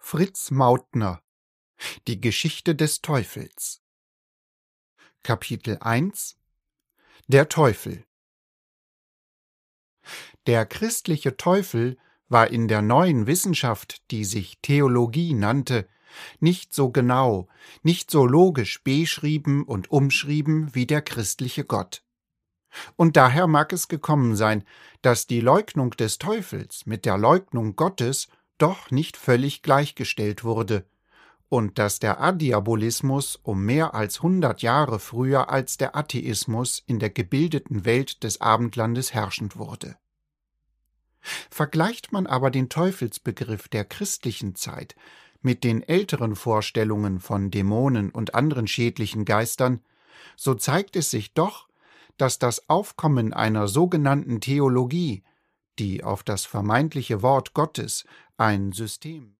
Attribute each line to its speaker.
Speaker 1: Fritz Mautner: Die Geschichte des Teufels. Kapitel 1: Der Teufel. Der christliche Teufel war in der neuen Wissenschaft, die sich Theologie nannte, nicht so genau, nicht so logisch beschrieben und umschrieben wie der christliche Gott. Und daher mag es gekommen sein, dass die Leugnung des Teufels mit der Leugnung Gottes doch nicht völlig gleichgestellt wurde und dass der Adiabolismus um mehr als 100 Jahre früher als der Atheismus in der gebildeten Welt des Abendlandes herrschend wurde. Vergleicht man aber den Teufelsbegriff der christlichen Zeit mit den älteren Vorstellungen von Dämonen und anderen schädlichen Geistern, so zeigt es sich doch, dass das Aufkommen einer sogenannten Theologie, die auf das vermeintliche Wort Gottes, ein System